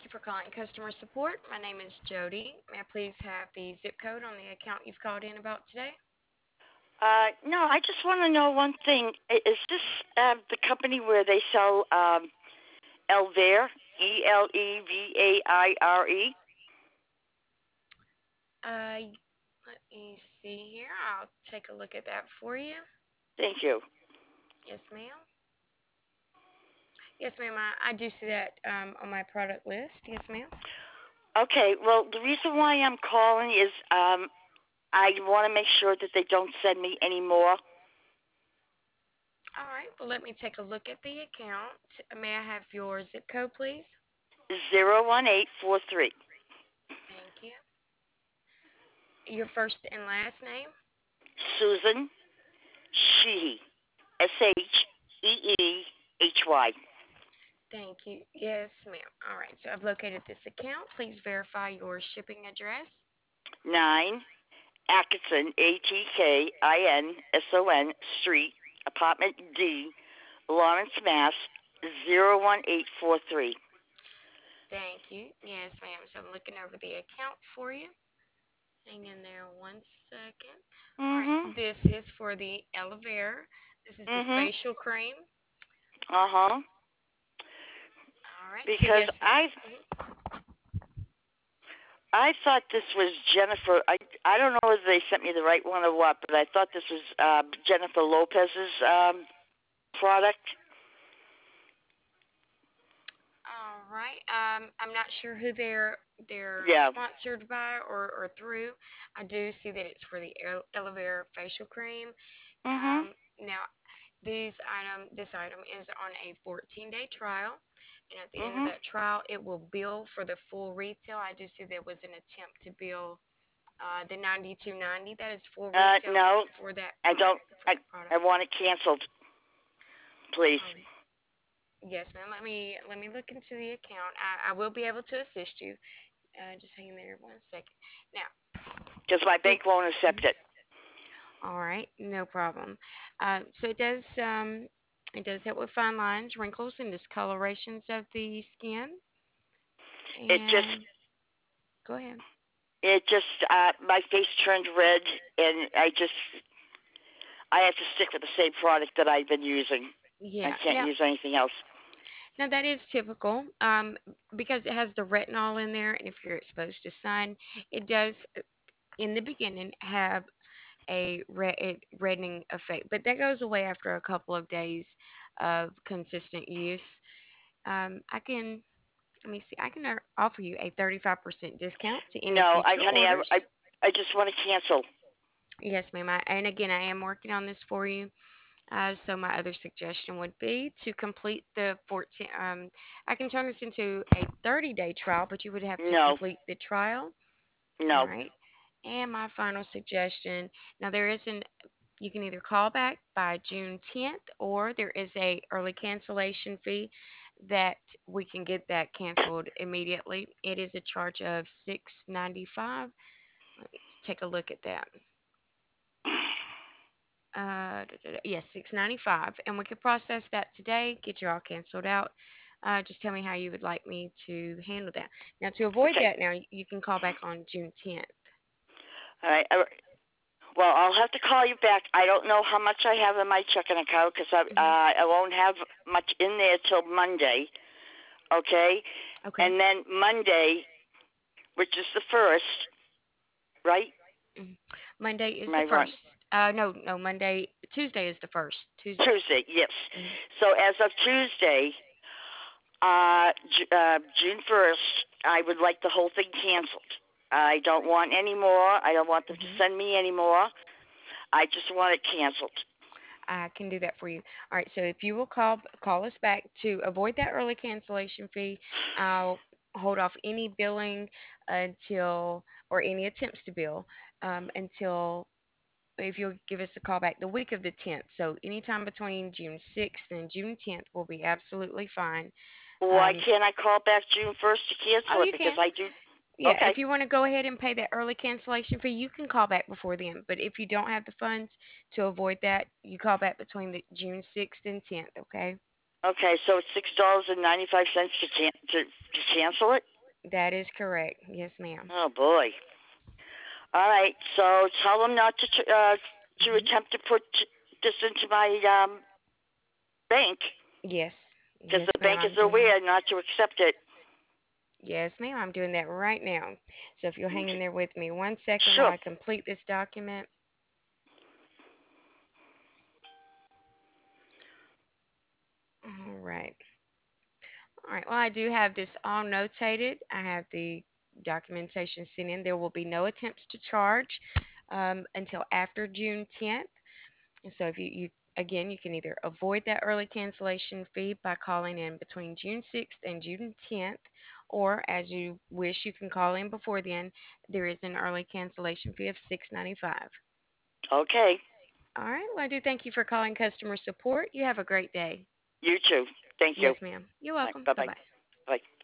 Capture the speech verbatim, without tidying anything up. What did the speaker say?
you for calling customer support. My name is Jody. May I please have the zip code on the account you've called in about today? Uh, no, I just want to know one thing. I- Is this um, the company where they sell um, Elvair? E L E V A I R E? Uh, let me see here. I'll take a look at that for you. Thank you. Yes, ma'am. Yes, ma'am. I, I do see that um, on my product list. Yes, ma'am. Okay, well, the reason why I'm calling is um, I want to make sure that they don't send me any more. All right. Well, let me take a look at the account. May I have your zip code, please? Zero one eight four three. Thank you. Your first and last name? Susan Sheehy. S H E E H Y. Thank you. Yes, ma'am. All right. So I've located this account. Please verify your shipping address. nine Atkinson, A T K I N S O N Street, Apartment D, Lawrence, Mass. Zero one eight four three. Thank you. Yes, ma'am. So I'm looking over the account for you. Hang in there one second. All right. Mhm. This is for the Elevere. This is the Mhm. facial cream. Uh huh. All right. So Because yes, I ma'am. Mhm. I thought this was Jennifer. I I don't know if they sent me the right one or what, but I thought this was uh, Jennifer Lopez's um, product. All right. Um, I'm not sure who they're they're Yeah. sponsored by or, or through. I do see that it's for the El- Elevere facial cream. Mhm. Um, now, these item this item is on a fourteen day trial, and at the end of Mhm. that trial, it will bill for the full retail. I do see there was an attempt to bill uh, the ninety-two ninety. That is full Uh, retail no, for that I don't. product for I that I product. want it canceled, please. Um, yes, ma'am. Let me let me look into the account. I, I will be able to assist you. Uh, just hang there one second. Now, Because my this. bank won't accept it. All right, no problem. Uh, so it does um, it does help with fine lines, wrinkles, and discolorations of the skin. It just And go ahead. it just uh, my face turned red, and I just I have to stick with the same product that I've been using. I Yeah. can't Now, use anything else. now that is typical um, because it has the retinol in there, and if you're exposed to sun, it does uh, in the beginning have a red, reddening effect, but that goes away after a couple of days of consistent use. Um, I can let me see. I can uh, offer you a thirty-five percent discount to any No, I future honey, I orders. I, I just want to cancel. Yes, ma'am. I, and again, I am working on this for you. Uh, so my other suggestion would be to complete the fourteen. Um, I can turn this into a thirty-day trial, but you would have to No, complete the trial. All no. right. And my final suggestion. Now there is an. You can either call back by June tenth, or there is a early cancellation fee that we can get that canceled immediately. It is a charge of six ninety-five. Let me take a look at that. Uh, da, da, da, yes, six ninety-five, and we could process that today. Get you all canceled out. Uh, just tell me how you would like me to handle that. Now, to avoid Okay. that, now you can call back on June tenth. All right. All right. Well, I'll have to call you back. I don't know how much I have in my checking account because I Mhm. uh, I won't have much in there till Monday. Okay. Okay. And then Monday, which is the first, right? Mhm. Monday is Am the I wrong? first. Uh, no, no, Monday. Tuesday is the first. Tuesday. Tuesday. Yes. Mhm. So as of Tuesday, uh, J- uh, June first, I would like the whole thing canceled. I don't want any more. I don't want them to Mhm. send me any more. I just want it canceled. I can do that for you. All right. So if you will call call us back to avoid that early cancellation fee, I'll hold off any billing until or any attempts to bill um, until if you'll give us a call back the week of the tenth. So anytime between June sixth and June tenth will be absolutely fine. Why Um, can't I call back June first to oh, cancel it? you Because can. I do. Yeah, Okay. if you want to go ahead and pay that early cancellation fee, you can call back before then. But if you don't have the funds to avoid that, you call back between the June sixth and tenth, okay? Okay. So it's six dollars and ninety five cents to can to to cancel it. That is correct. Yes, ma'am. Oh boy. All right. So tell them not to tr- uh, to Hmm. attempt to put this into my um, bank Yes. because Yes, the ma'am. bank is I'm doing that. aware not to accept it. Yes, ma'am. I'm doing that right now. So if you'll hang in Okay. there with me one second while Sure. I complete this document. All right. All right. Well, I do have this all notated. I have the documentation sent in. There will be no attempts to charge um, until after June tenth. And so if you, you again, you can either avoid that early cancellation fee by calling in between June sixth and June tenth, or as you wish, you can call in before then. There is an early cancellation fee of six ninety-five. Okay. All right. Well, I do thank you for calling customer support. You have a great day. You too. Thank you. Yes, ma'am. You're All right. welcome. Bye Bye bye. bye. Bye.